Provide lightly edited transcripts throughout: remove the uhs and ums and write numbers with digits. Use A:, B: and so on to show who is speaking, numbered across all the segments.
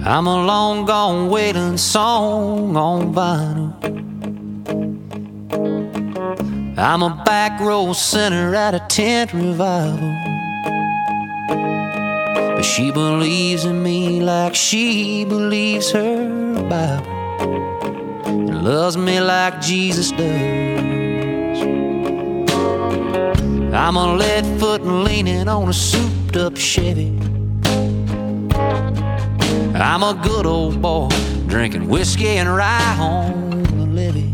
A: I'm a long gone wailing song on vinyl. I'm a back row sinner at a tent revival. But she believes in me like she believes her Bible, and loves me like Jesus does. I'm a lead foot leaning on a souped up Chevy. I'm a good old boy drinking whiskey and rye on the levee.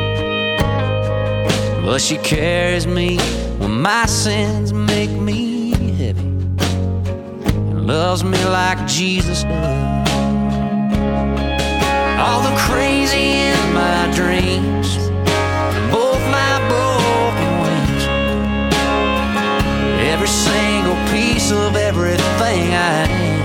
A: But she carries me when my sins make me heavy, and loves me like Jesus does. All the crazy in my dreams, both my broken wings, every single piece of everything I am.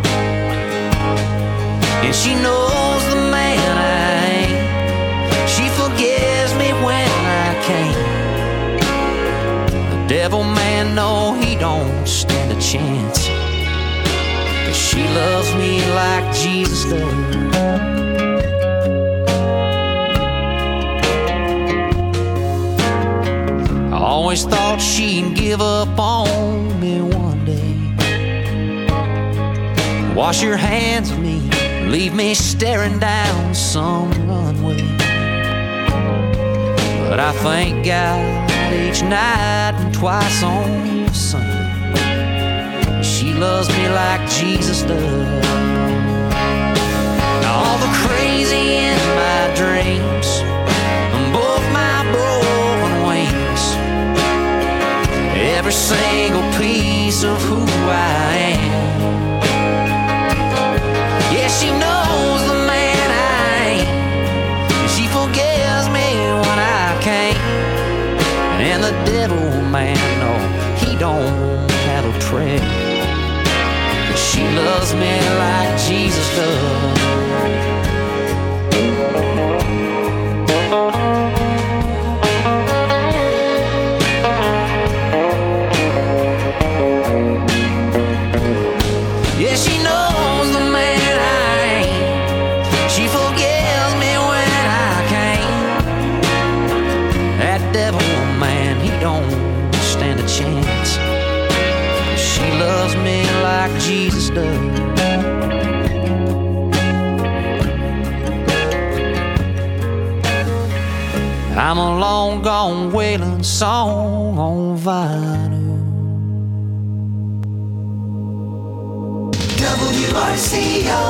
A: And she knows the man I ain't. She forgives me when I can't. The devil man, no, he don't stand a chance, 'cause she loves me like Jesus does. I always thought she'd give up on me one day, wash her hands of me, leave me staring down some runway. But I thank God each night and twice on Sunday, she loves me like Jesus does. Now all the crazy in my dreams, both my broken wings, every single piece of who I am. Yeah, she knows the man I ain't, and she forgives me when I can't. And the devil man, no, he don't have a prayer, 'cause she loves me like Jesus does. Yeah, she knows the man I ain't. She forgives me when I can't. That devil man, he don't stand a chance. She loves me like Jesus does. I'm a long gone wailing song on vinyl.
B: WRCO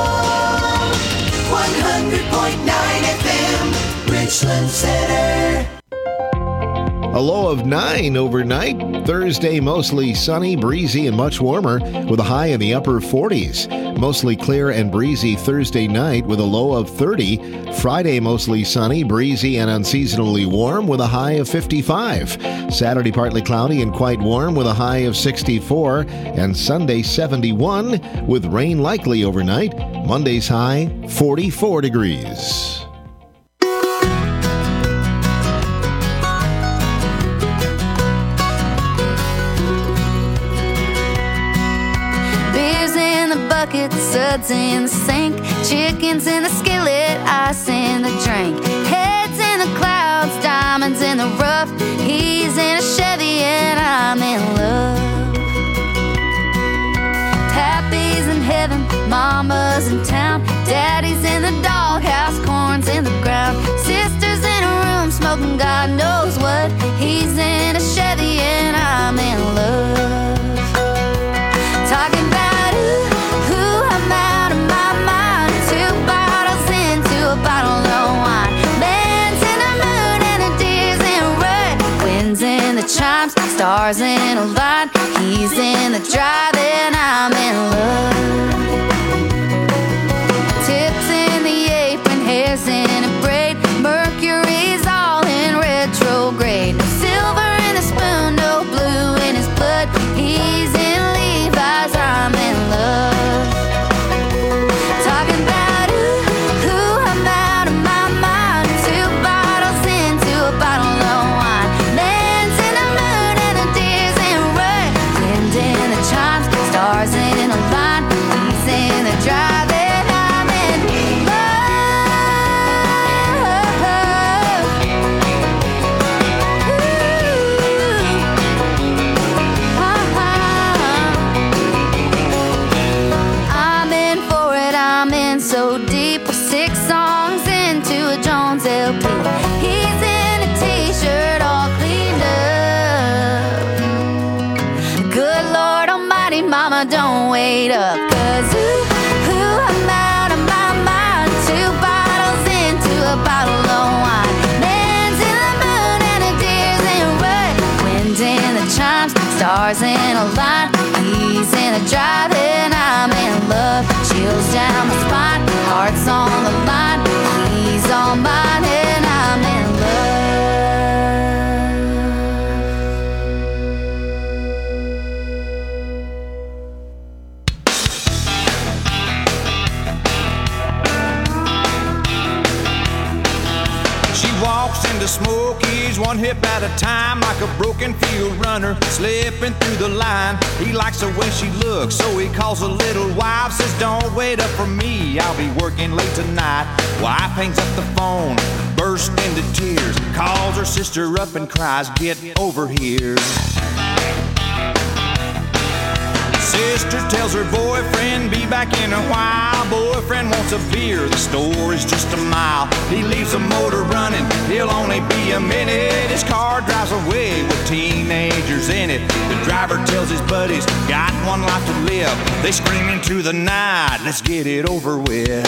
B: 100.9 FM, Richland Center.
C: A low of 9 overnight. Thursday, mostly sunny, breezy, and much warmer with a high in the upper 40s. Mostly clear and breezy Thursday night with a low of 30. Friday, mostly sunny, breezy, and unseasonably warm with a high of 55. Saturday, partly cloudy and quite warm with a high of 64. And Sunday, 71 with rain likely overnight. Monday's high, 44 degrees.
D: Suds in the sink, chickens in the skillet, ice in the drink, heads in the clouds, diamonds in the rough. He's in a Chevy and I'm in love. Pappy's in heaven, mama's in town, daddy's in the doghouse, corn's in the ground, sister's in a room smoking God knows what. He's in a Chevy and I'm in love. Talking about chimes, stars in a line. He's in the drive and I'm in love. Tips in the apron, hair's in a braid, Mercury's all in retrograde. No silver in the spoon, no blue in his blood. He's in Levi's, I'm in love. Talking about who I'm out of my mind. 2 bottles into a bottle of wine. Stars in a line, he's in mama, don't wait up. 'Cause ooh, I'm out of my mind. 2 bottles into a bottle of wine. Man's in the moon and the deer's in rut. Wind in the chimes, stars in a line. He's in the drive and I'm in love. Chills down my spine, heart's on the line. He's on mine and I'm in love.
E: Walks into Smokies, one hip at a time, like a broken field runner, slipping through the line. He likes the way she looks, so he calls a little wife, says, don't wait up for me, I'll be working late tonight. Wife hangs up the phone, bursts into tears, calls her sister up and cries, get over here. Sister tells her boyfriend, be back in a while. Boyfriend wants a beer, the store is just a mile. He leaves the motor running, he'll only be a minute. His car drives away with teenagers in it. The driver tells his buddies, got one life to live. They scream into the night, let's get it over with.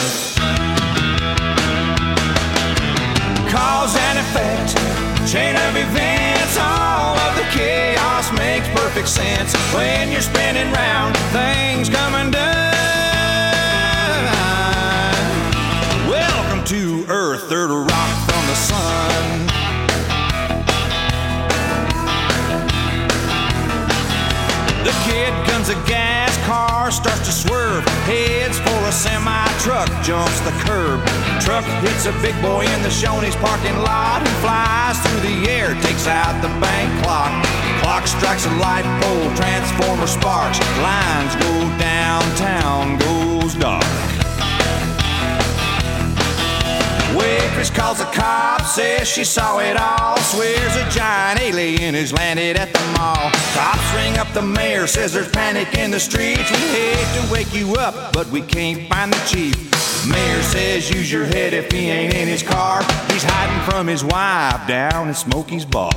E: Cause and effect, chain of events, all of the chaos makes perfect sense. When you're spinning round, things come undone. Welcome to Earth, third rock from the sun. The kid guns a gas, car starts to swerve, heads for a semi-truck, jumps the curb. Truck hits a big boy in the Shoney's parking lot. He flies through the air, takes out the bank clock. Clock strikes a light pole, transformer sparks. Lines go downtown, goes dark. Waitress calls the cops, says she saw it all. Swears a giant alien has landed at the mall. Cops ring up the mayor, says there's panic in the streets. We hate to wake you up, but we can't find the chief. Mayor says use your head if he ain't in his car. He's hiding from his wife down at Smokey's bar.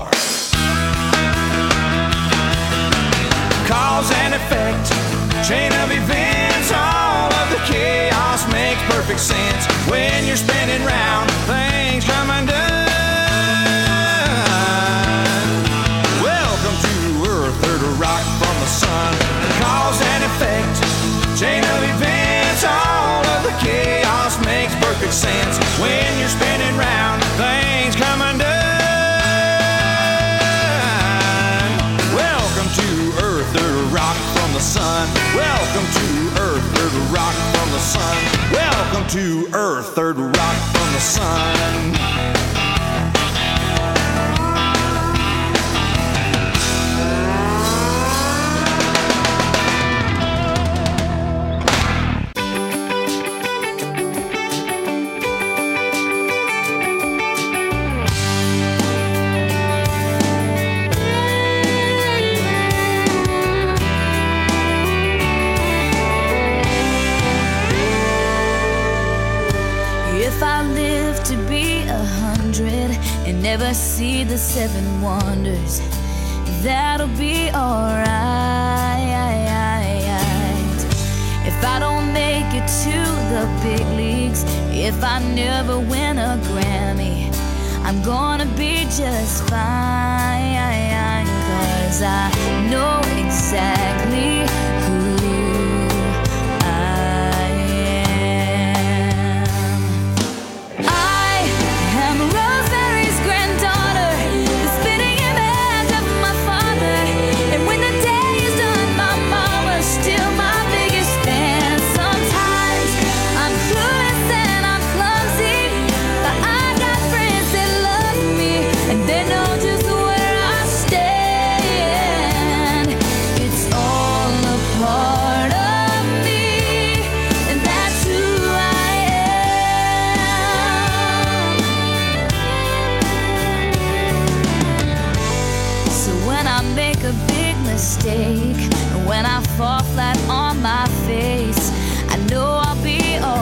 E: Cause and effect, chain of events, all of the chaos makes perfect sense. When you're spinning round, things come undone. Welcome to Earth, third rock from the sun. Cause and effect, chain of events, all of the chaos makes perfect sense. When you're spinning round, things come undone. Welcome to Earth, third rock from the sun. Welcome to Earth, third rock from the sun. Welcome to Earth, third rock from the sun.
D: If I live to be 100 and never see the 7 wonders, that'll be alright. If I don't make it to the big leagues, if I never win a Grammy, I'm gonna be just fine. 'Cause I know exactly who mistake. When I fall flat on my face, I know I'll be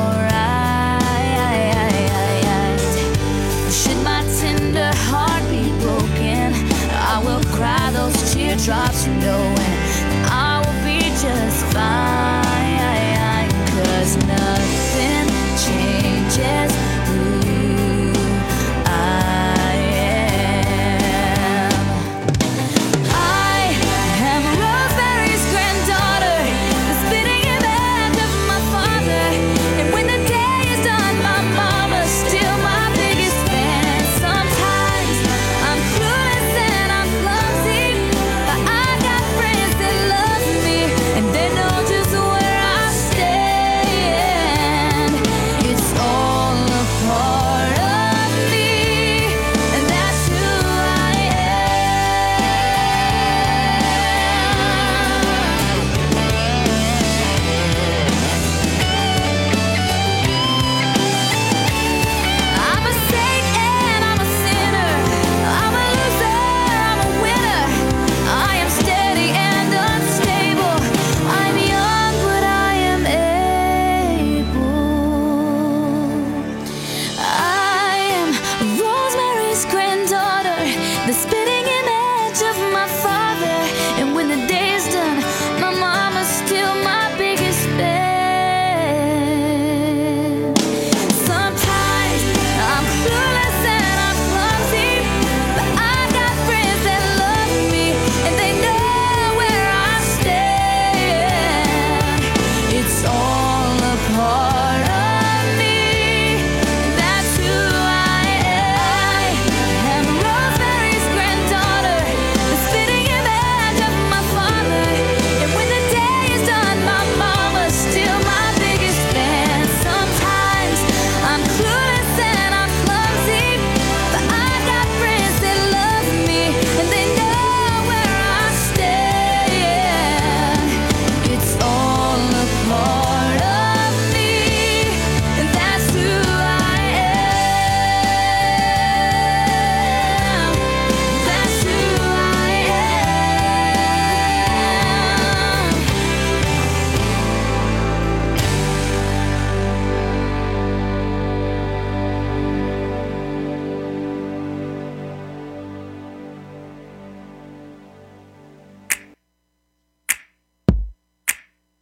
D: alright. Should my tender heart be broken, I will cry those teardrops knowing I will be just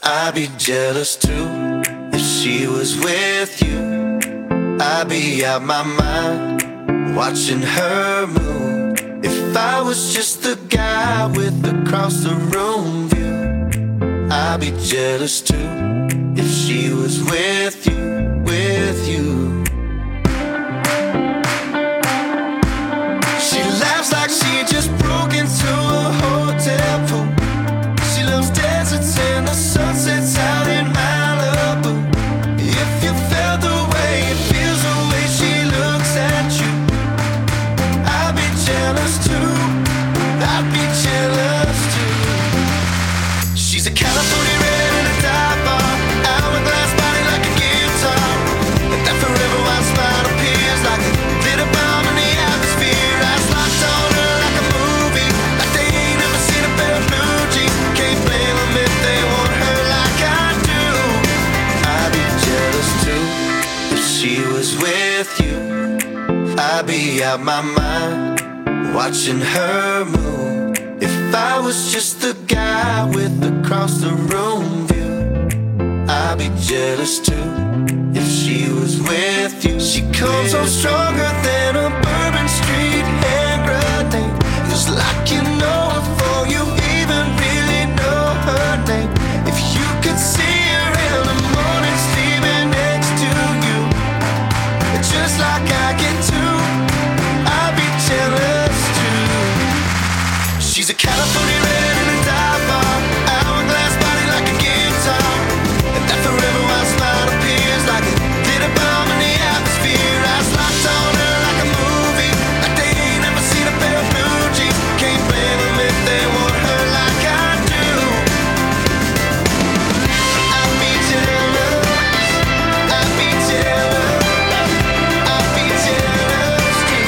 B: I'd be jealous too if she was with you. I'd be out my mind watching her move. If I was just the guy with across the room view, I'd be jealous too if she was with you, with you. She laughs like she just broke into a hotel pool. She loves deserts and the sunsets out in Malibu. If you felt the way it feels, the way she looks at you, I'd be jealous too. I'd be jealous too. She's a California red in a dive bar, hourglass body like a guitar, and that forever wild smile appears like a glitter bomb in the atmosphere. Eyes locked on her like a movie, like they ain't never seen a pair of blue jeans. Can't blame them if they want her like I do. I'd be jealous too if she was with you. I'd be out my mind watching her move. If I was just the guy with across the room view, I'd be jealous too if she was with you. She comes on stronger than a Bourbon Street hand grenade. It's like you know her before you even really know her name. If you could see her in the morning sleeping next to you, just like I get to, I'd be jealous too. She's a California red in a dive bar, hourglass body like a guitar, and that forever wild smile appears like a glitter bomb in the atmosphere. Eyes locked on her like a movie, like they ain't never seen a pair of blue jeans. Can't blame them if they want her like I do. I'd be jealous, I'd be jealous, I'd be jealous too.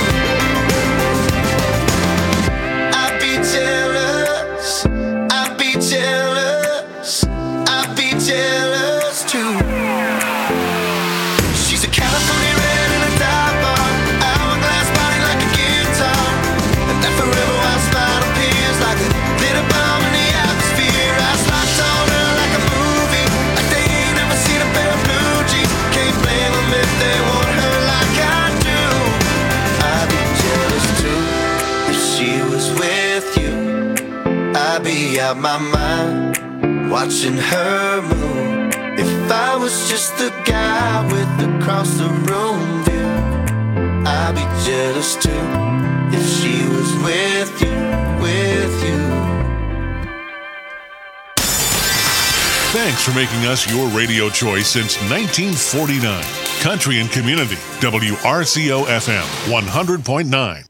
B: I'd be jealous, I'd be jealous, I'd be jealous too. She's a California red in a dive bar, hourglass body like a guitar, and that forever wild smile appears like a glitter bomb in the atmosphere. Eyes locked on her like a movie, like they ain't never seen a pair of blue jeans. Can't blame them if they want her like I do. I'd be jealous too if she was with you. I'd be out my mind watching her move. If I was just the guy with across the room view, I'd be jealous too if she was with you, with you.
F: Thanks for making us your radio choice since 1949. Country and Community, WRCO FM 100.9.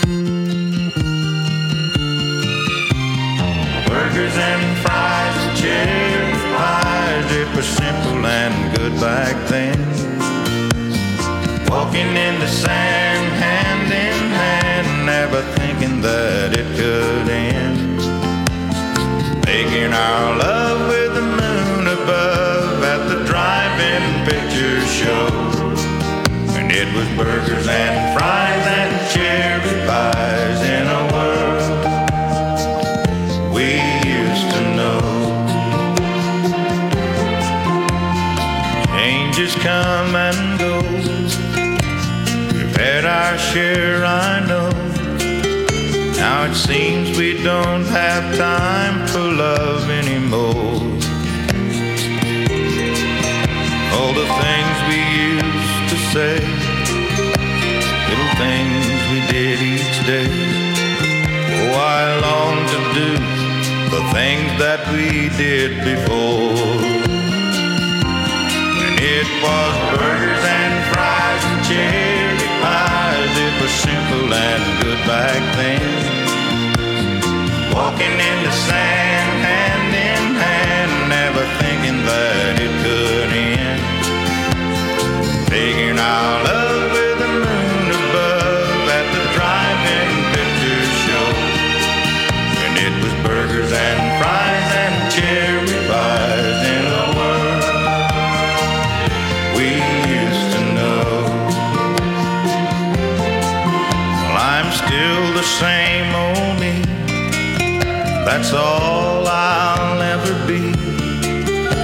G: Burgers and fries, cherry pies, it was simple and good back then. Walking in the sand, hand in hand, never thinking that it could end. Making our love with the moon above at the drive-in picture show. And it was burgers and fries and cherry pies in a world we used to know. Changes come and go. We've had our share, I know. Now it seems we don't have time for love anymore. All the things we used to say, little things we did each day. Oh, I long to do the things that we did before. When it was burgers and fries and cherry pies, it was simple and good back then. Walking in the sand, hand in hand, never thinking that it could end. Taking our love with the moon above at the drive-in picture show. And it was burgers and fries and cherry pies in a world we used to know. Well, I'm still the same old me. That's all I'll ever be.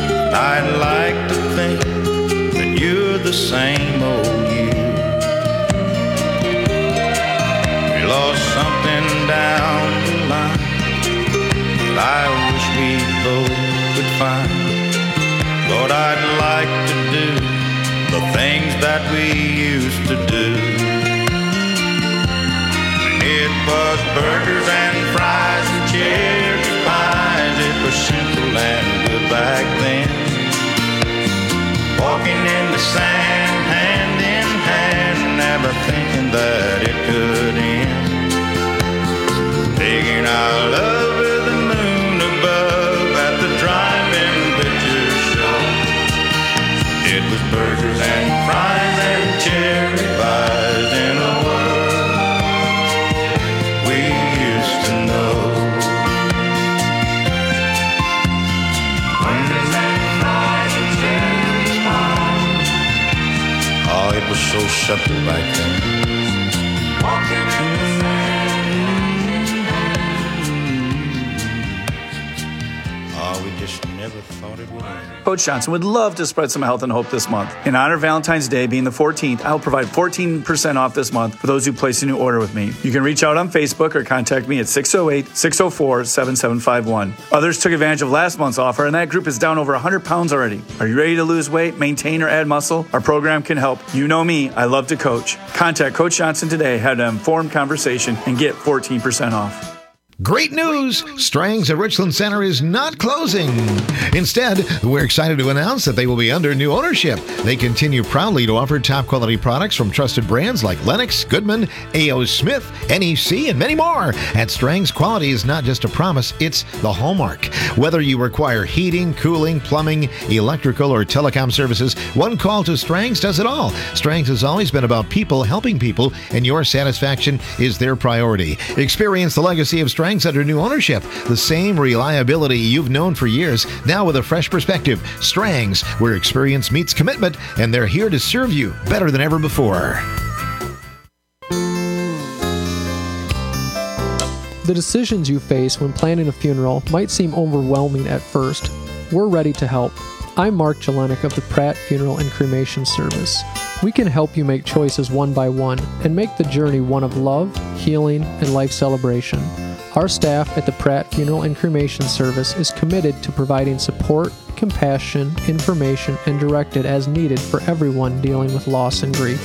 G: I wish we both could find. Lord, I'd like to do the things that we used to do. When it was burgers and fries and cherry pies, it was simple and good back then. Walking in the sand, hand in hand, never thinking that it could end. Taking our love with the moon above at the drive-in picture show. It was burgers and fries and cherry pies in a world we used to know. Burgers and fries and cherry pies. Oh, it was so simple back then. Walking in the sand. We just never thought it would end.
H: Coach Johnson would love to spread some health and hope this month. In honor of Valentine's Day being the 14th, I'll provide 14% off this month for those who place a new order with me. You can reach out on Facebook or contact me at 608-604-7751. Others took advantage of last month's offer, and that group is down over 100 pounds already. Are you ready to lose weight, maintain, or add muscle? Our program can help. You know me, I love to coach. Contact Coach Johnson today, have an informed conversation, and get 14% off.
C: Great news! Strang's at Richland Center is not closing. Instead, we're excited to announce that they will be under new ownership. They continue proudly to offer top-quality products from trusted brands like Lennox, Goodman, A.O. Smith, NEC, and many more. At Strang's, quality is not just a promise, it's the hallmark. Whether you require heating, cooling, plumbing, electrical, or telecom services, one call to Strang's does it all. Strang's has always been about people helping people, and your satisfaction is their priority. Experience the legacy of Strang's under new ownership. The same reliability you've known for years, now with a fresh perspective. Strang's, where experience meets commitment, and they're here to serve you better than ever before.
I: The decisions you face when planning a funeral might seem overwhelming at first. We're ready to help. I'm Mark Jelenik of the Pratt Funeral and Cremation Service. We can help you make choices one by one and make the journey one of love, healing, and life celebration. Our staff at the Pratt Funeral and Cremation Service is committed to providing support, compassion, information, and directed as needed for everyone dealing with loss and grief.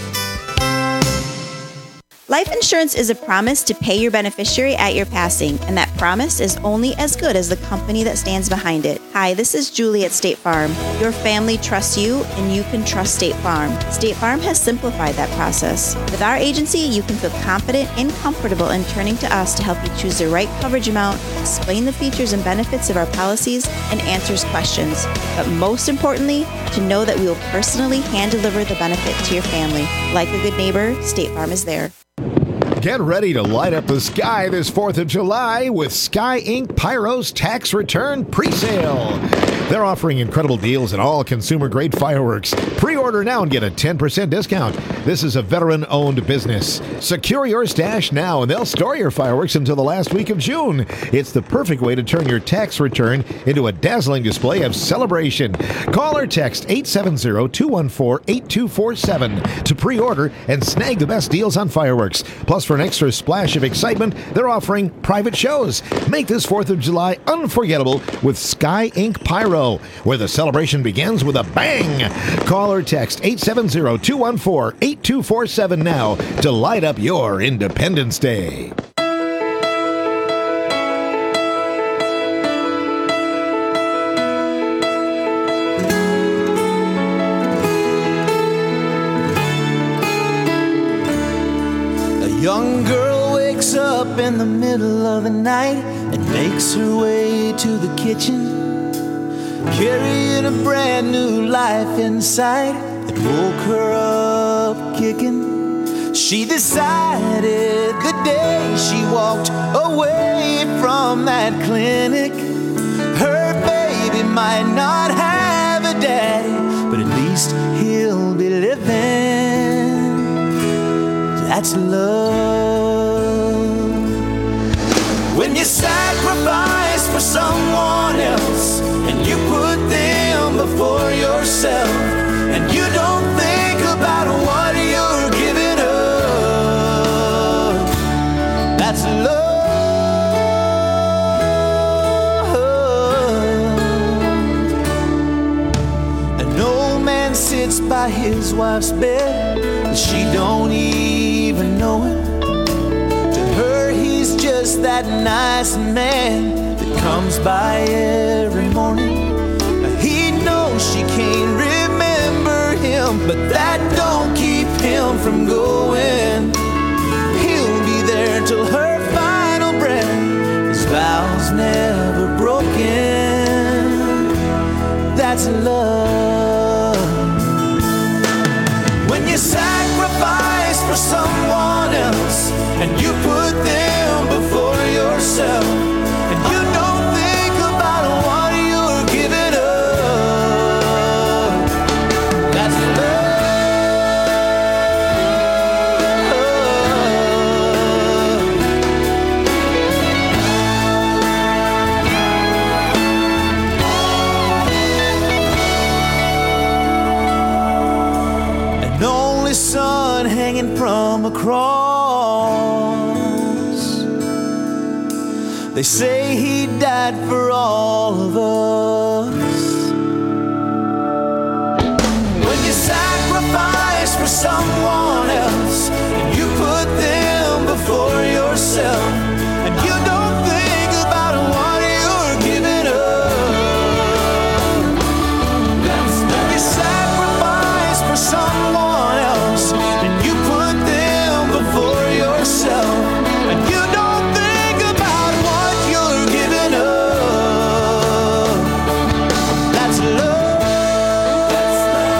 J: Life insurance is a promise to pay your beneficiary at your passing, and that promise is only as good as the company that stands behind it. Hi, this is Julie at State Farm. Your family trusts you, and you can trust State Farm. State Farm has simplified that process. With our agency, you can feel confident and comfortable in turning to us to help you choose the right coverage amount, explain the features and benefits of our policies, and answers questions. But most importantly, to know that we will personally hand-deliver the benefit to your family. Like a good neighbor, State Farm is there.
C: Get ready to light up the sky this 4th of July with Sky Inc. Pyro's tax return pre-sale. They're offering incredible deals on all consumer-grade fireworks. Pre-order now and get a 10% discount. This is a veteran-owned business. Secure your stash now, and they'll store your fireworks until the last week of June. It's the perfect way to turn your tax return into a dazzling display of celebration. Call or text 870-214-8247 to pre-order and snag the best deals on fireworks. Plus, for an extra splash of excitement, they're offering private shows. Make this 4th of July unforgettable with Sky Inc. Pyro, where the celebration begins with a bang. Call or text 870-214-8247 now to light up your Independence Day.
B: A young girl wakes up in the middle of the night and makes her way to the kitchen, carrying a brand new life inside that woke her up kicking. She decided the day she walked away from that clinic, her baby might not have a daddy, but at least he'll be living. That's love. When you sacrifice for someone else and you put them before yourself, and you don't think about what you're giving up, that's love. by his wife's bed, but she don't even know him. To her he's just that nice man that comes by every morning. He knows she can't remember him, but that don't keep him from going. He'll be there till her final breath, his vows never broken. That's love. When you sacrifice for someone else and you put them before yourself, and you don't think about what you're giving up, that's love. An only son hanging from a cross. They say he died for all of us. When you sacrifice for someone else and you put them before yourself, and you don't think about what you're giving up. When you sacrifice for someone else and you put them before yourself, and you don't think about what you're giving up, that's love. That's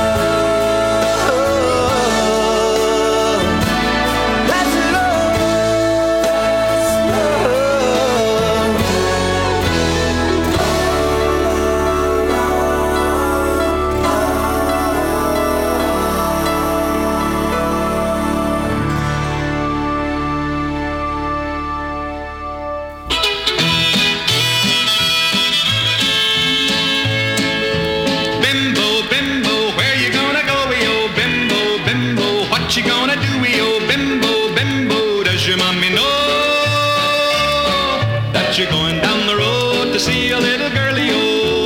K: Bimbo, bimbo, where you gonna go, yo? Bimbo, bimbo, what you gonna do, yo? Bimbo, bimbo, does your mommy know that you're going down the road to see a little girlie, yo?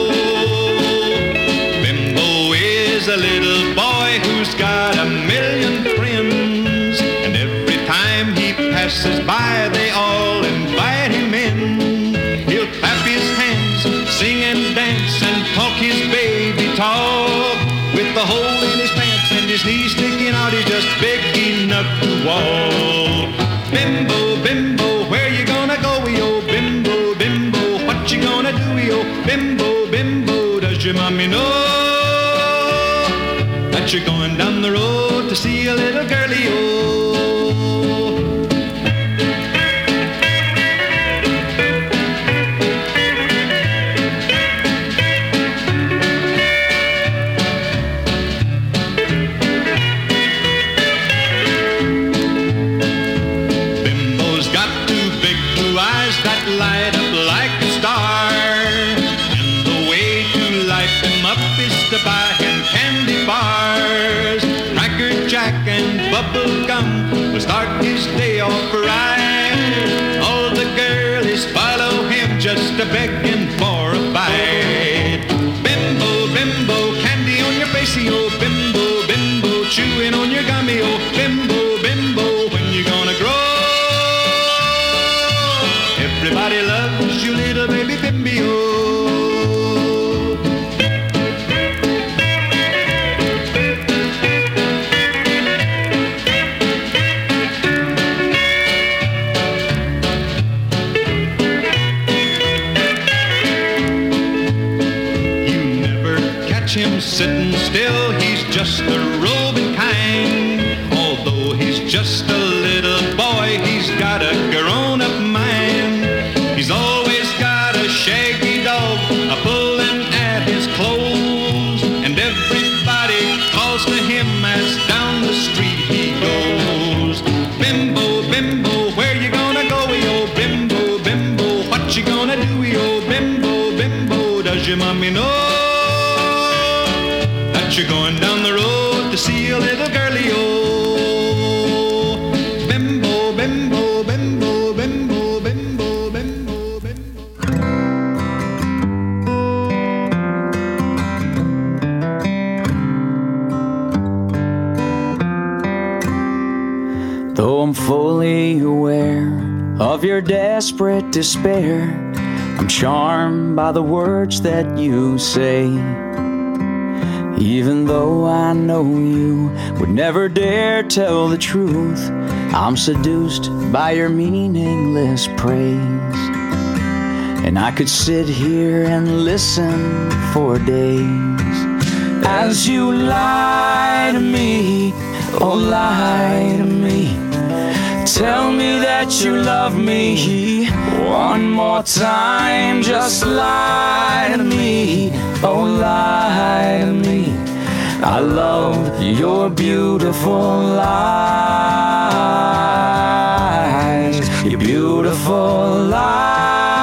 K: Bimbo is a little boy who's got a million friends, and every time he passes by, they all invite him in. He'll clap his hands, sing and dance, and talk his baby talk. With the hole in his pants and his knees sticking out, he's just big enough to walk. Bimbo, bimbo, where you gonna go, yo? Bimbo, bimbo, what you gonna do, yo? Bimbo, bimbo, does your mommy know that you're going down the road to see a little girlie, yo? Bimbo's got two big blue eyes that light up like a star, and the way to light them up is to buy him candy bars. Cracker Jack and bubble gum will start his day off right. All the girlies follow him just a begging for a bite. Bimbo, bimbo, candy on your face, oh. Bimbo, bimbo, chewing on your gummy, oh. Bimbo, bimbo, when you gonna grow? Everybody loves you, little baby Bimby, oh. You never catch him sitting still, he's just a roving kind. Although he's just a little boy, he's got a grown-up mind. He's always got a shaggy dog a-pulling at his clothes, and everybody calls to him as down the street he goes. Bimbo, bimbo, where you gonna go, yo? Bimbo, bimbo, what you gonna do, yo? Bimbo, bimbo, does your mommy know that you're going down the road to see a little girlie, yo? Bimbo, bimbo, bimbo, bimbo, bimbo, bimbo, bimbo.
L: fully aware of your desperate despair. I'm charmed by the words that you say, even though I know you would never dare tell the truth. I'm seduced by your meaningless praise, and I could sit here and listen for days as you lie to me. Oh, lie to me. Tell me that you love me one more time. Just lie to me. Oh, lie to me. I love your beautiful lies. Your beautiful lies.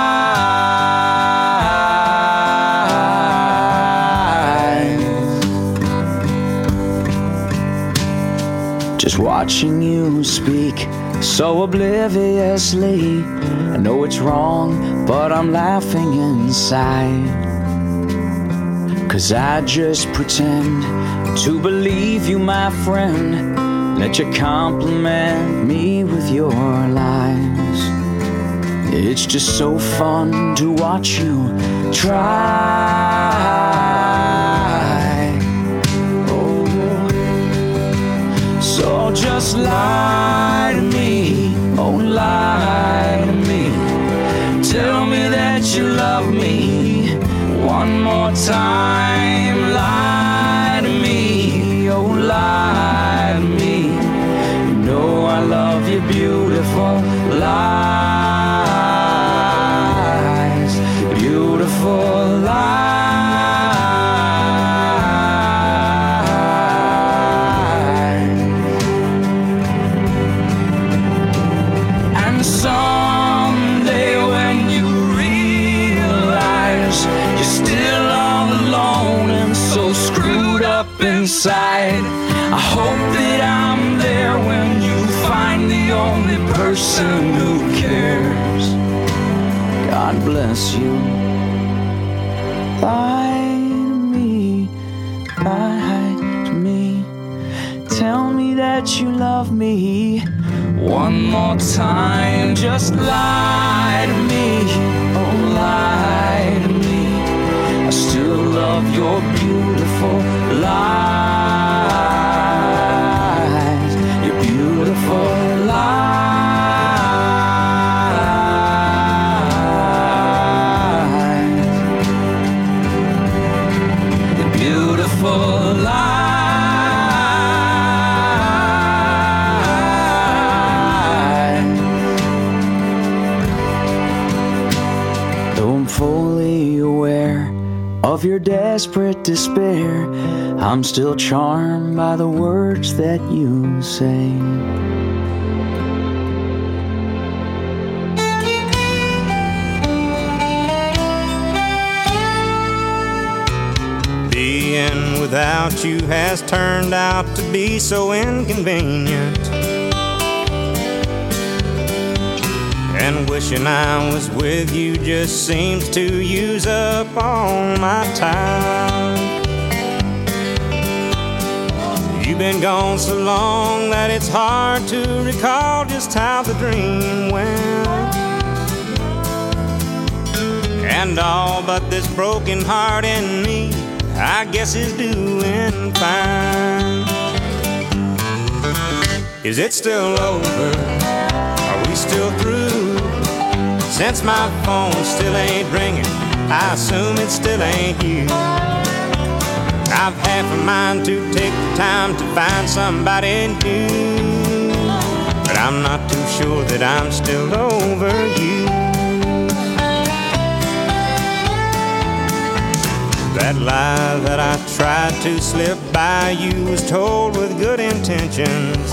L: Just watching you speak so obliviously. I know it's wrong, but I'm laughing inside, 'cause I just pretend to believe you, my friend. Let you compliment me with your lies. It's just so fun to watch you try. Oh, so just lie to me. Oh, lie to me. Tell me that you love me one more time. Lie to me. Oh, lie to me. You know I love your beautiful lies. Beautiful lies. And someday when you realize you're still all alone and so screwed up inside, I hope that I'm there when you find the only person who cares. God bless you. Lie to me, lie to me. Tell me that you love me one more time. Just lie to me, oh, lie to me. I still love your beautiful lies. Your beautiful lies. Your beautiful lies. Though I'm fully aware of your desperate despair, I'm still charmed by the words that you say.
M: Being without you has turned out to be so inconvenient, and wishing I was with you just seems to use up all my time. You've been gone so long that it's hard to recall just how the dream went. And all but this broken heart in me, I guess, is doing fine. Is it still over? Are we still through? Since my phone still ain't ringing, I assume it still ain't you. I've half a mind to take the time to find somebody new, but I'm not too sure that I'm still over you. That lie that I tried to slip by you was told with good intentions.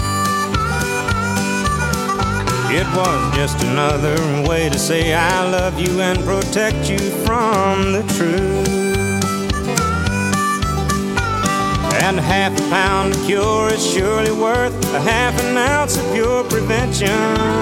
M: It was just another way to say I love you and protect you from the truth. And half a pound of cure is surely worth a half an ounce of pure prevention.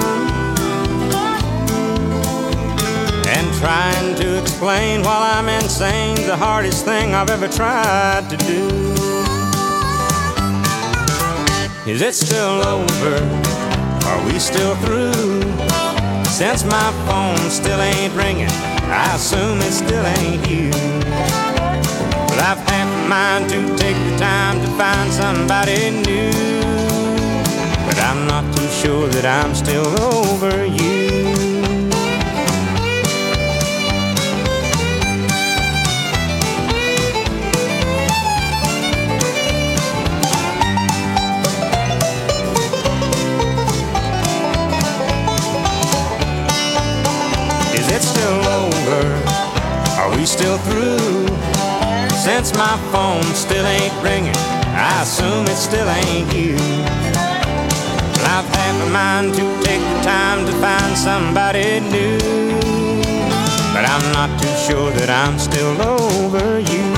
M: And trying to explain while I'm insane's the hardest thing I've ever tried to do. Is it still over? Are we still through? Since my phone still ain't ringing, I assume it still ain't you. Well, I've half a mind to take the time to find somebody new, but I'm not too sure that I'm still over you. Are we still through? Since my phone still ain't ringing, I assume it still ain't you. Well, I've had my mind to take the time to find somebody new, but I'm not too sure that I'm still over you.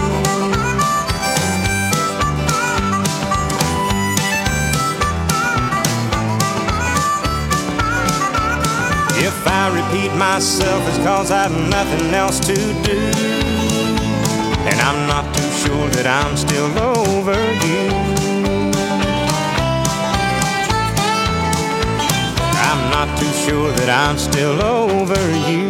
M: If I repeat myself, it's 'cause I've nothing else to do, and I'm not too sure that I'm still over you. I'm not too sure that I'm still over you.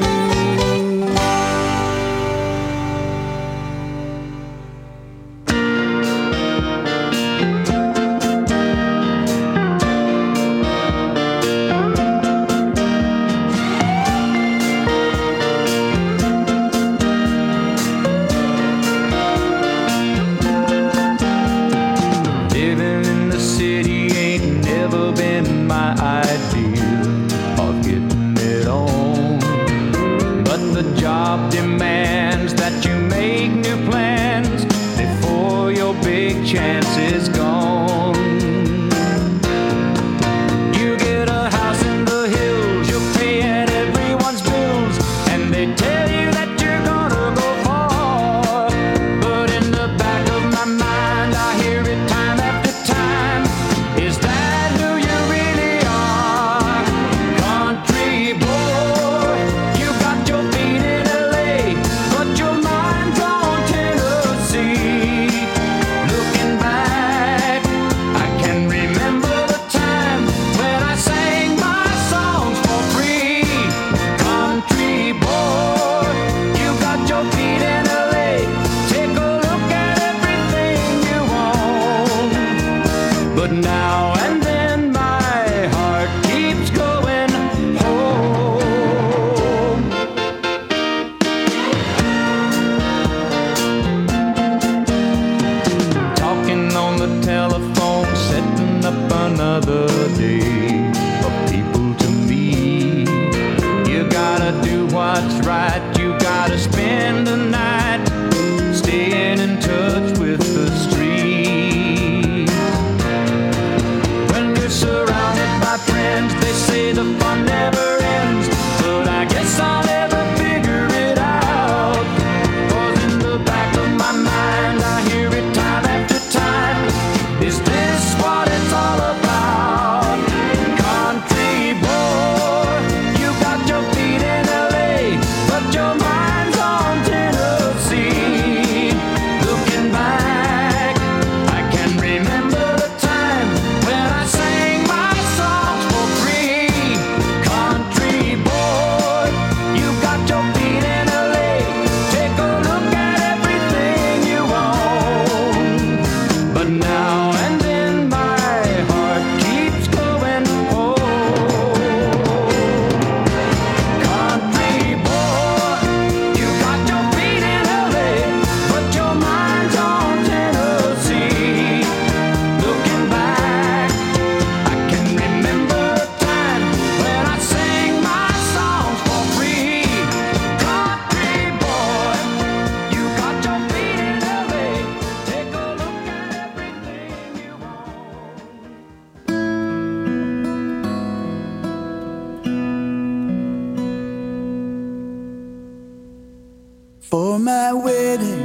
N: For my wedding,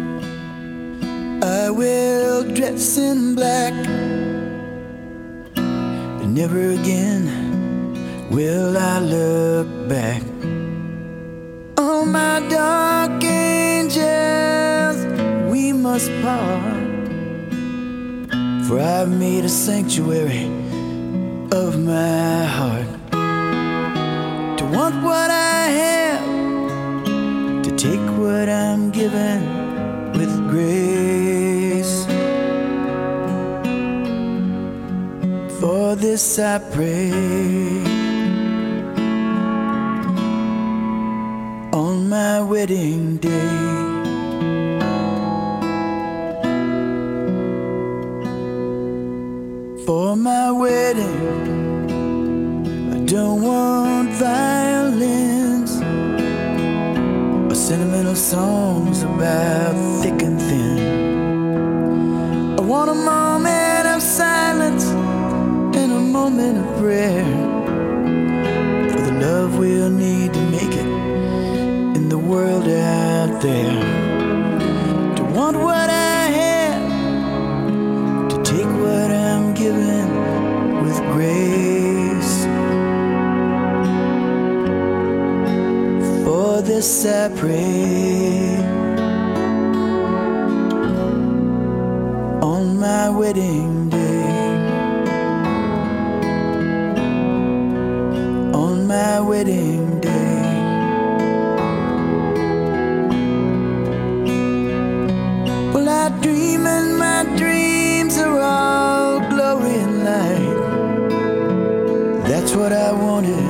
N: I will dress in black, and never again will I look back. Oh, my dark angels, we must part, for I've made a sanctuary of my heart. To want what I have, to take what I'm given with grace. For this I pray on my wedding day. For my wedding, I don't want violins or sentimental songs about thick and thin. I want a moment of silence and a moment of prayer for the love we'll need to make it in the world out there. To want what I have, to take what I'm given with grace. For this I pray on my wedding day. On my wedding day. Well, I dream and my dreams are all glory and light. That's what I wanted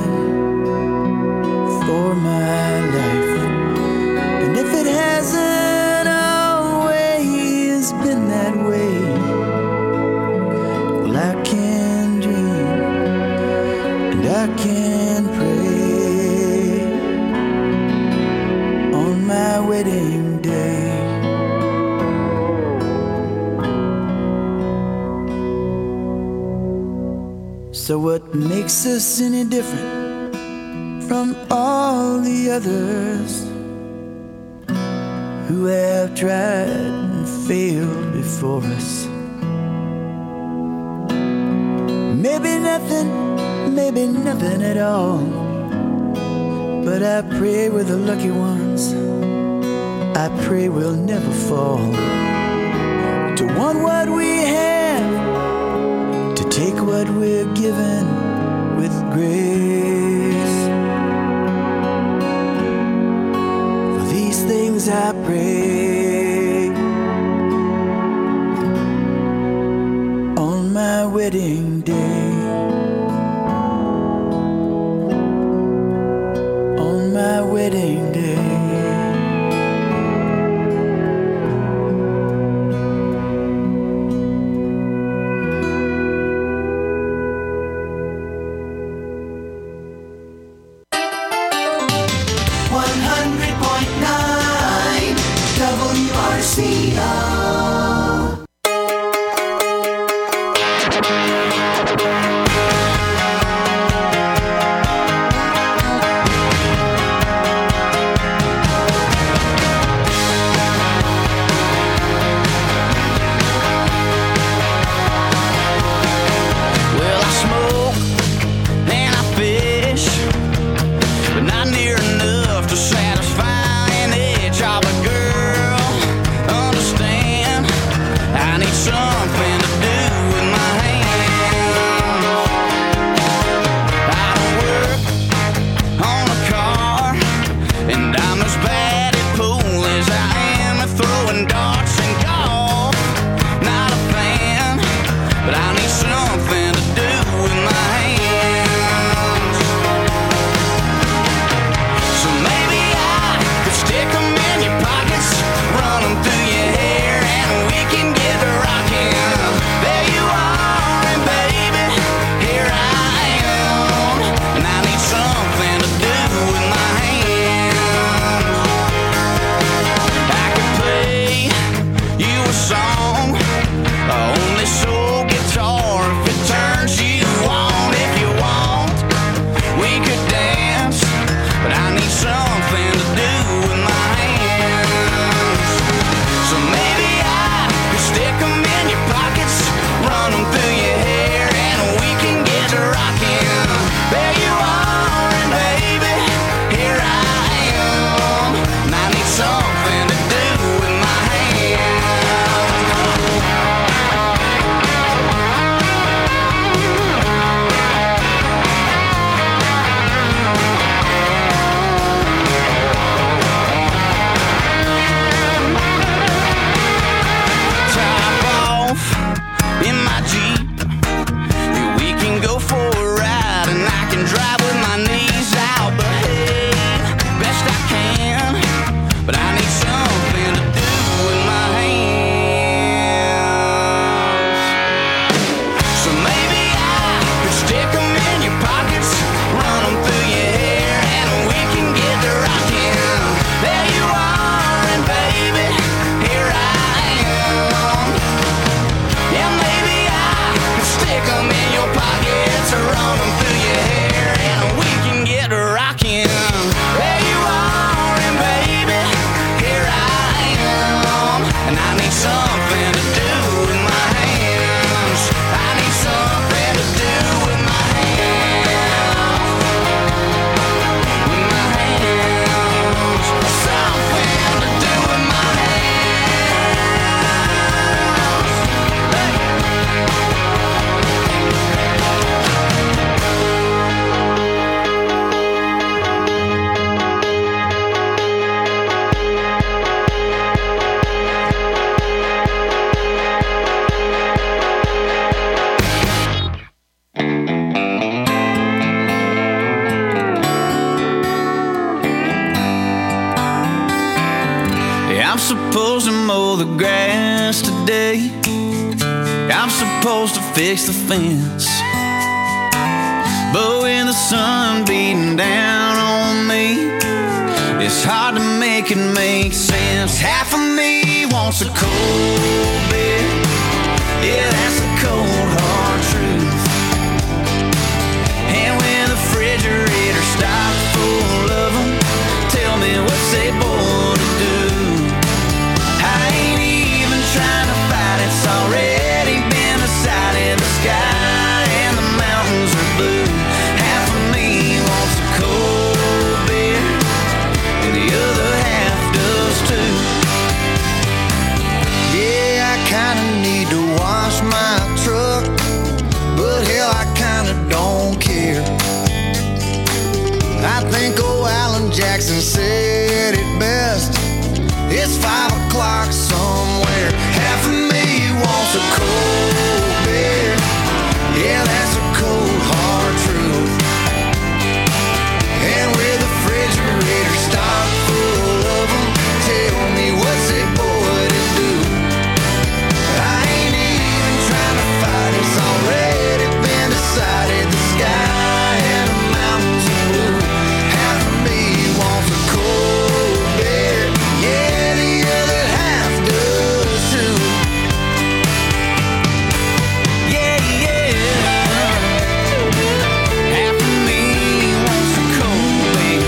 N: for my life. And if it hasn't always been that way, well, I can dream and I can pray on my wedding day. So what makes us any different from all the others who have tried and failed before us? Maybe nothing at all. But I pray we're the lucky ones. I pray we'll never fall. To want what we have, to take what we're given with grace. For these things I pray on my wedding day. On my wedding day.
A: Enough to satisfy an itch of a girl. Understand
L: supposed to mow the grass today. I'm supposed to fix the fence. But with the sun beating down on me, it's hard to make it make sense. Half of me wants a cold beer. Yeah, that's the cold hard truth. And when the refrigerator stocked full of them, tell me what's they born to do. I ain't even trying to fight, it's already been decided. The sky and the mountains are blue. Half of me wants a cold beer, and the other half does too.
B: Yeah, I kinda need to wash my truck, but hell, I kinda don't care. I think old Alan Jackson said it best. It's 5 o'clock somewhere. Half of me wants a cold beer. Yeah, that's a cold hard truth. And with the refrigerator stocked full of them, tell me what's a boy to do. I ain't even trying to fight, it's already been decided. The sky and the mountains are blue. Half of me wants a cold beer. Yeah, the other half does too.
L: Yeah, yeah. Half of me wants a cold beer.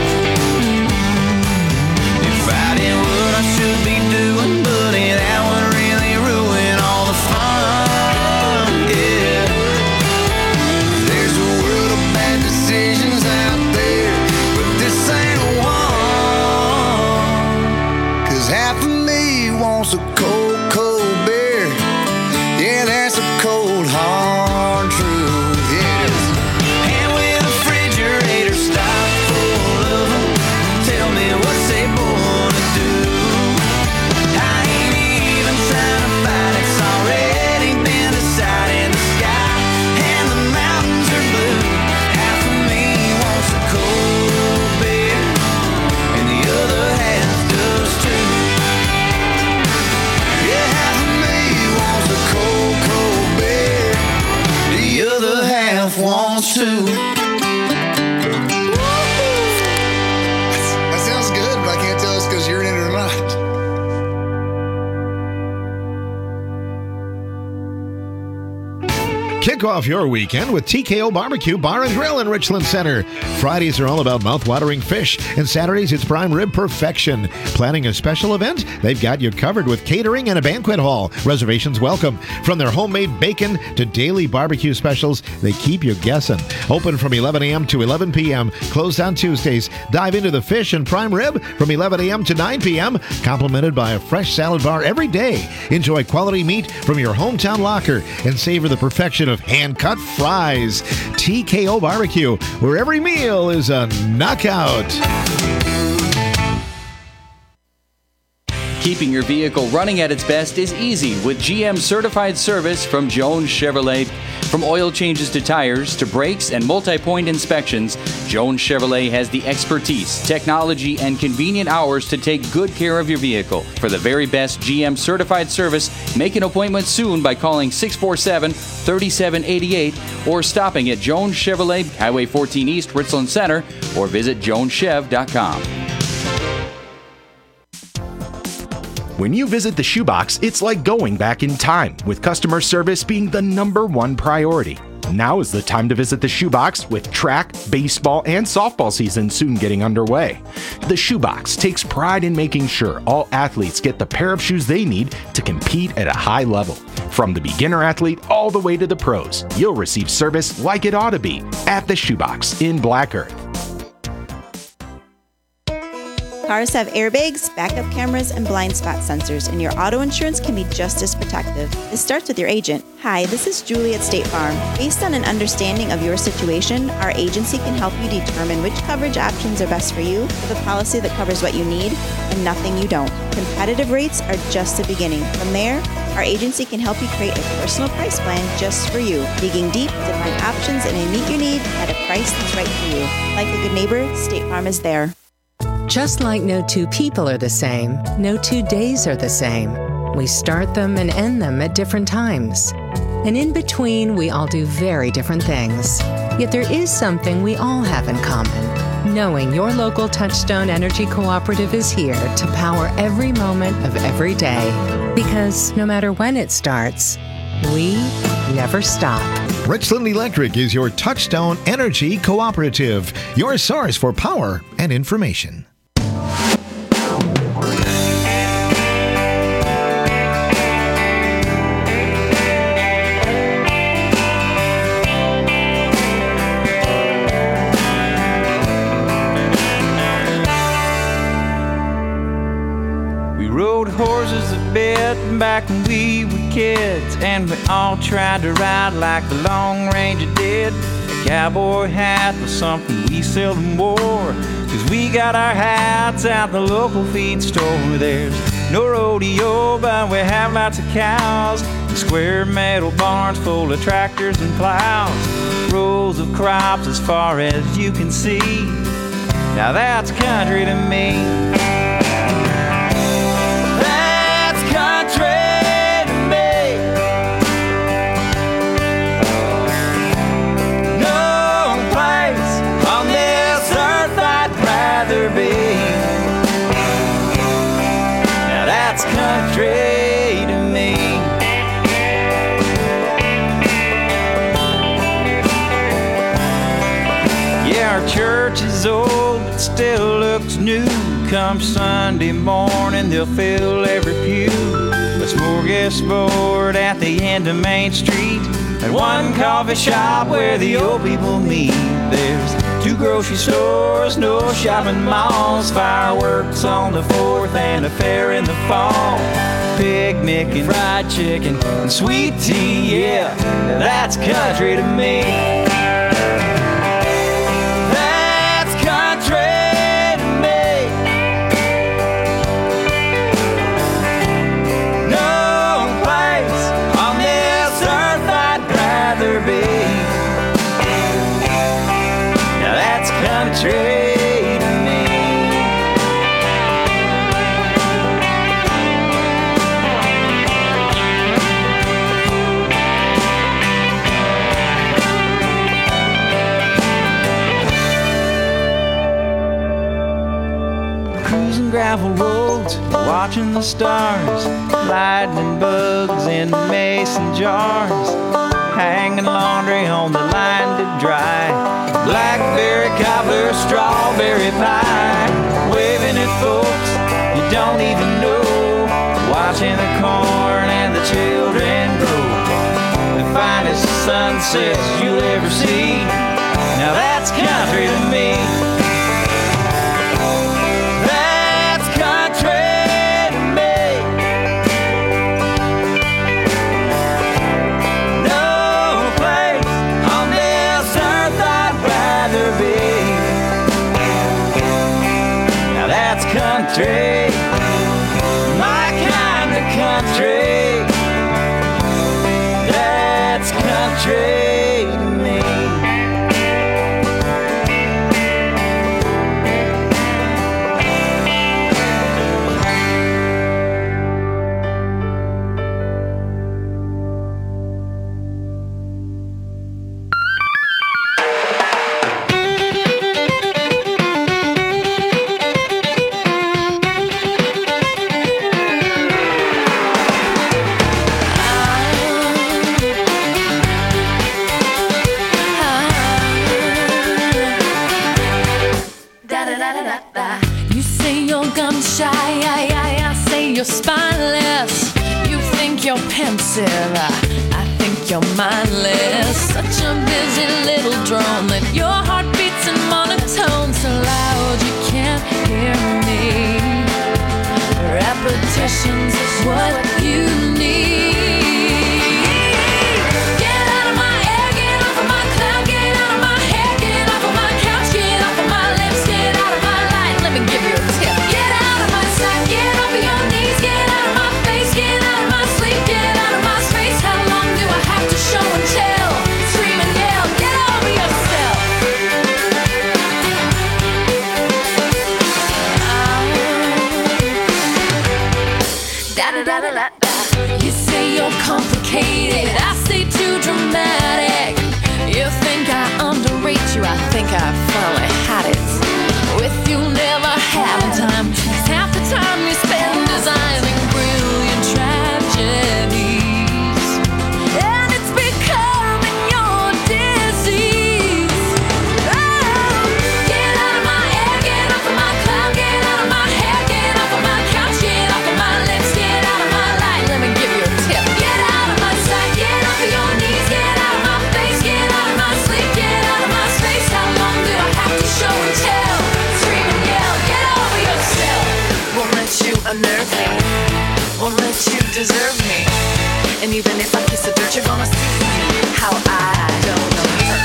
L: If I did what I should be doing, buddy, that would really ruin all the fun. Yeah.
B: There's a world of bad decisions out there, but this ain't one. 'Cause half of me wants a cold, cold beer. Yeah, that's a cold, hard truth. Yes.
L: And with the refrigerator stocked full of them, tell me what's they born to do. I ain't even trying to fight, it's already been decided. The sky and the mountains are blue. Half of me wants a cold beer, and the other half does too.
B: Yeah, half of me wants a cold, cold beer.
L: The other half wants to.
B: That sounds good, but I can't tell it's 'cause you're in it or not.
C: Kick off your weekend with TKO Barbecue Bar and Grill in Richland Center. Fridays are all about mouth-watering fish, and Saturdays it's prime rib perfection. Planning a special event? They've got you covered with catering and a banquet hall. Reservations welcome. From their homemade bacon to daily barbecue specials, they keep you guessing. Open from 11 a.m. to 11 p.m., closed on Tuesdays. Dive into the fish and prime rib from 11 a.m. to 9 p.m., complemented by a fresh salad bar every day. Enjoy quality meat from your hometown locker and savor the perfection of hand-cut fries. TKO Barbecue, where every meal is a knockout.
O: Keeping your vehicle running at its best is easy with GM certified service from Jones Chevrolet. From oil changes to tires to brakes and multi-point inspections, Jones Chevrolet has the expertise, technology, and convenient hours to take good care of your vehicle. For the very best GM certified service, make an appointment soon by calling 647-3788 or stopping at Jones Chevrolet, Highway 14 East, Richland Center, or visit joneschev.com.
P: When you visit the Shoebox, it's like going back in time, with customer service being the #1 priority. Now is the time to visit the Shoebox, with track, baseball, and softball season soon getting underway. The Shoebox takes pride in making sure all athletes get the pair of shoes they need to compete at a high level. From the beginner athlete all the way to the pros, you'll receive service like it ought to be at the Shoebox in Black Earth.
J: Cars have airbags, backup cameras, and blind spot sensors, and your auto insurance can be just as protective. It starts with your agent. Hi, this is Julie at State Farm. Based on an understanding of your situation, our agency can help you determine which coverage options are best for you with a policy that covers what you need and nothing you don't. Competitive rates are just the beginning. From there, our agency can help you create a personal price plan just for you, digging deep to find options and meet your need at a price that's right for you. Like a good neighbor, State Farm is there.
Q: Just like no two people are the same, no 2 days are the same. We start them and end them at different times. And in between, we all do very different things. Yet there is something we all have in common. Knowing your local Touchstone Energy Cooperative is here to power every moment of every day. Because no matter when it starts, we never stop.
C: Richland Electric is your Touchstone Energy Cooperative, your source for power and information.
L: Horses a bit back when we were kids, and we all tried to ride like the Long Ranger did. A cowboy hat was something we seldom wore, 'cause we got our hats at the local feed store. There's no rodeo, but we have lots of cows, and square metal barns full of tractors and plows, rows of crops as far as you can see. Now that's country to me. Country to me. Yeah, our church is old but still looks new. Come Sunday morning, they'll fill every pew. A smorgasbord at the end of Main Street, and one coffee shop where the old people meet. There's 2 grocery stores, no shopping malls, fireworks on the 4th and a fair in the fall. Picnic and fried chicken and sweet tea, yeah, that's country to me. That's country to me. No place on this earth I'd rather be. Now that's country. Gravel roads, watching the stars, lightning bugs in mason jars, hanging laundry on the line to dry, blackberry cobbler, strawberry pie, waving at folks you don't even know, watching the corn and the children grow, the finest sunsets you'll ever see. Now that's country to me. Country, my kind of country, that's country to me.
R: You say you're gun shy, I say you're spineless. You think you're pensive, I think you're mindless. Such a busy little drone that your heart beats in monotone, so loud you can't hear me. Repetitions is what you need. You say you're complicated, I say too dramatic. You think I underrate you, I think I finally had it. With you never having time, half the time you spend designing brilliant tragedies. And it's becoming your disease. Oh, get out of my air, get off of my cloud, get out of my hair, get off of my couch, get off of my lips, get out of my light. Let me give you a tip. Get out of my sight, get off of your knees, get out of my face, get out of my sleep, get out of my space. How long do I have to show and tell? Scream and yell, get over yourself. Won't let you unnerve me, won't let you deserve me. And even if I kiss the dirt, you're gonna see how I don't hurt.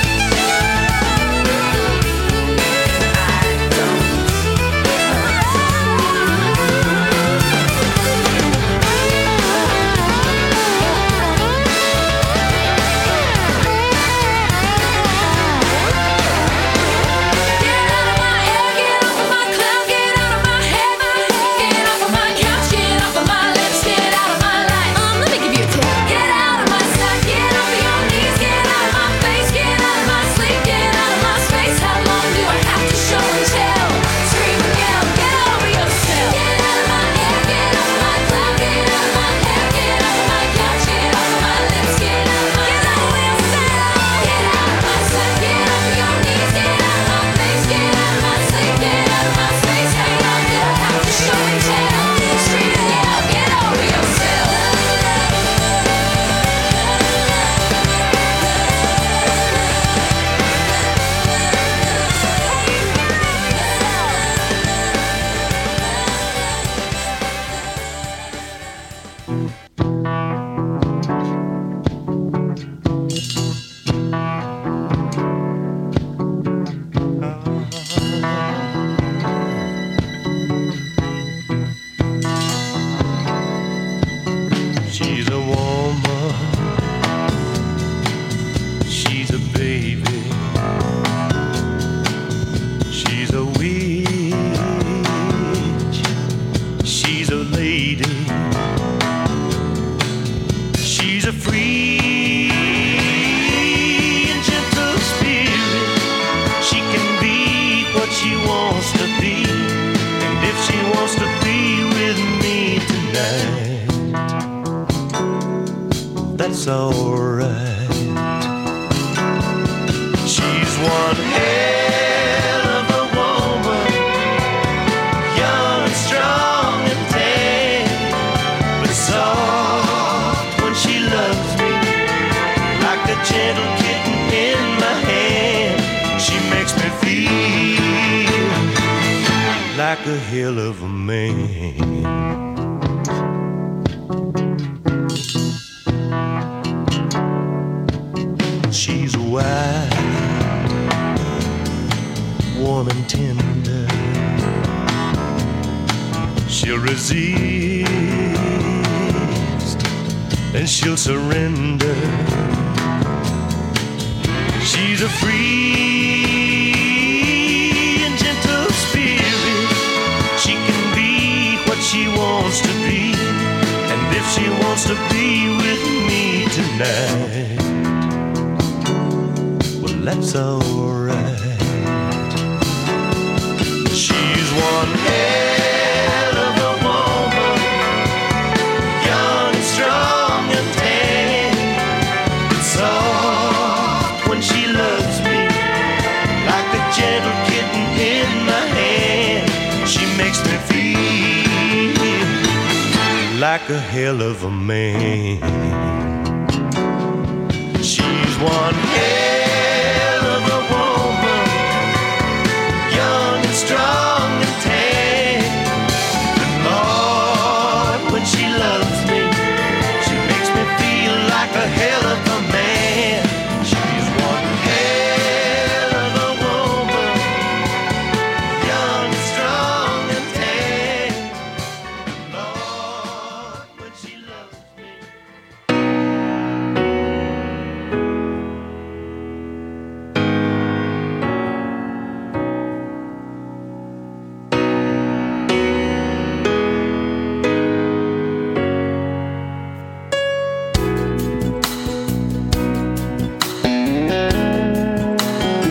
B: She's a woman, she's a baby, she's a witch, she's a lady, she's a free and gentle spirit. She can be what she wants to be, and if she wants to be with me tonight, that's alright. She's one hell of a woman, young and strong and tan, but soft when she loves me, like a gentle kitten in my hand. She makes me feel like a hell of a man. She's wild, warm and tender. She'll resist and she'll surrender. She's a free and gentle spirit. She can be what she wants to be, and if she wants to be with me tonight, that's alright. She's one hell of a woman, young and strong and tan, but soft when she loves me, like a gentle kitten in my hand. She makes me feel like a hell of a man. She's one hell of a woman, young and strong